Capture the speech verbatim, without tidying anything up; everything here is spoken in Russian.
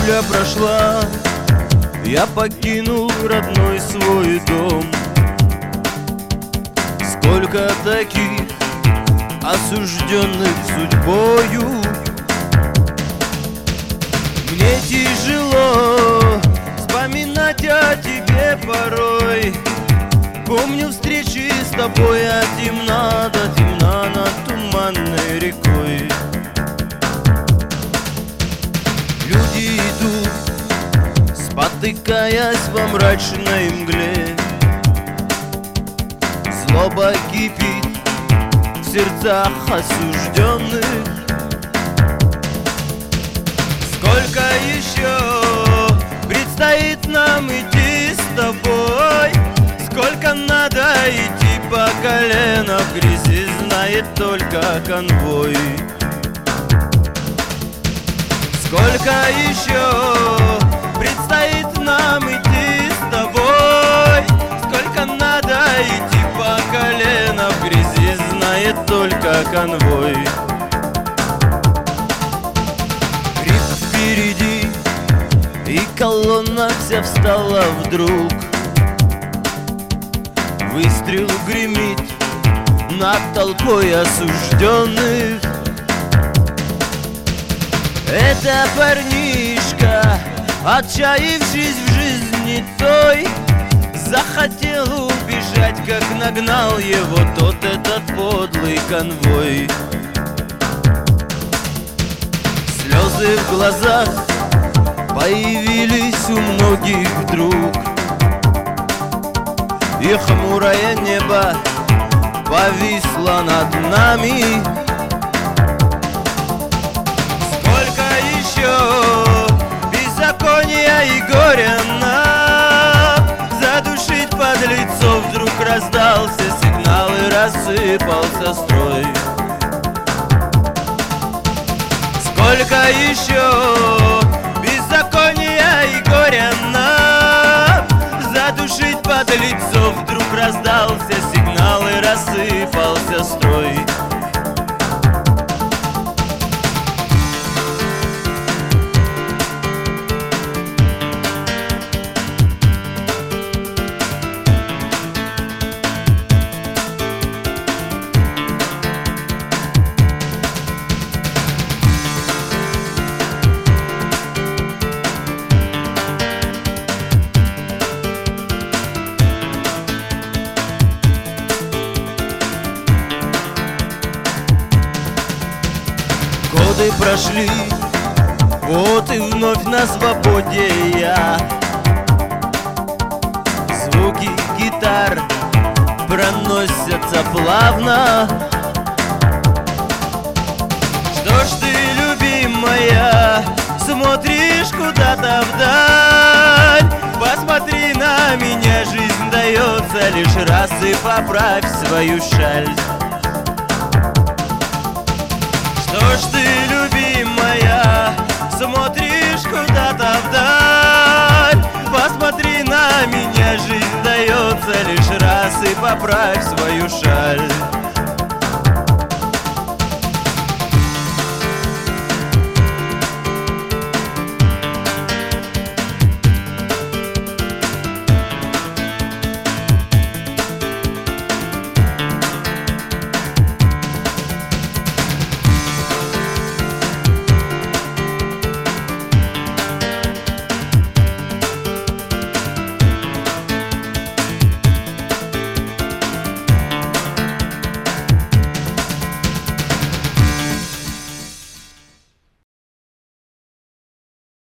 Пуля прошла, я покинул родной свой дом. Сколько таких осужденных судьбою. Мне тяжело вспоминать о тебе порой. Помню встречи с тобой, а темна, да темна над туманной рекой. Люди идут, спотыкаясь во мрачной мгле. Злоба кипит в сердцах осужденных. Сколько еще предстоит нам идти с тобой? Сколько надо идти по колено в грязи, знает только конвой. Сколько еще предстоит нам идти с тобой? Сколько надо идти по колено в грязи, знает только конвой. Крик впереди, и колонна вся встала вдруг. Выстрел гремит над толпой осужденных. Это парнишка, отчаявшись в жизни той, захотел убежать, как нагнал его тот этот подлый конвой. Слезы в глазах появились у многих вдруг, и хмурое небо повисло над нами. Сколько еще беззакония и горя нам задушить подлецов. Вдруг раздался сигнал и рассыпался строй. Сколько еще беззакония и горя нам задушить подлецов. Вдруг раздался сигнал и рассыпался строй. Годы прошли, вот и вновь на свободе я. Звуки гитар проносятся плавно. Что ж ты, любимая, смотришь куда-то вдаль? Посмотри на меня, жизнь дается лишь раз, и поправь свою шаль. Что ж ты, любимая, смотришь куда-то вдаль? Посмотри на меня, жизнь дается лишь раз, и поправь свою шаль.